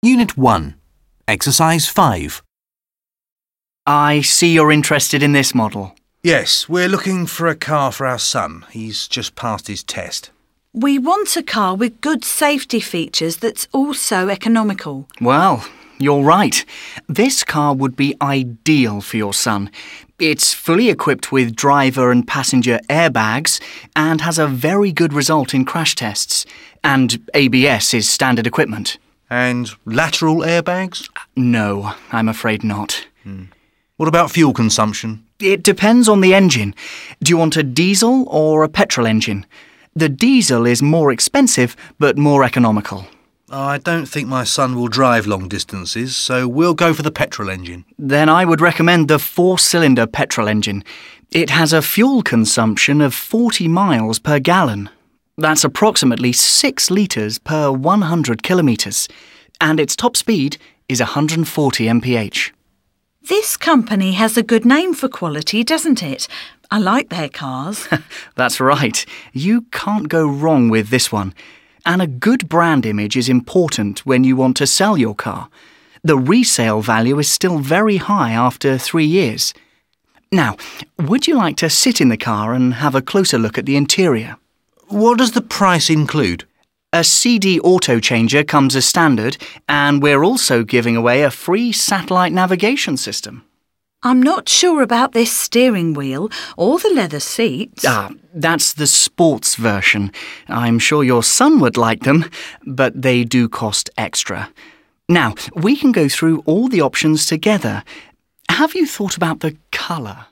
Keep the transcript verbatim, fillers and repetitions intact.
Unit one. Exercise five. I see you're interested in this model. Yes, we're looking for a car for our son. He's just passed his test. We want a car with good safety features that's also economical. Well, you're right. This car would be ideal for your son. It's fully equipped with driver and passenger airbags and has a very good result in crash tests. And A B S is standard equipment. And lateral airbags? No, I'm afraid not. Hmm. What about fuel consumption? It depends on the engine. Do you want a diesel or a petrol engine? The diesel is more expensive but more economical. I don't think my son will drive long distances, so we'll go for the petrol engine. Then I would recommend the four-cylinder petrol engine. It has a fuel consumption of forty miles per gallon. That's approximately six litres per one hundred kilometres. And its top speed is one hundred forty miles per hour. This company has a good name for quality, doesn't it? I like their cars. That's right. You can't go wrong with this one. And a good brand image is important when you want to sell your car. The resale value is still very high after three years. Now, would you like to sit in the car and have a closer look at the interior? What does the price include? A C D auto changer comes as standard, and we're also giving away a free satellite navigation system. I'm not sure about this steering wheel or the leather seats. Ah, that's the sports version. I'm sure your son would like them, but they do cost extra. Now, we can go through all the options together. Have you thought about the colour?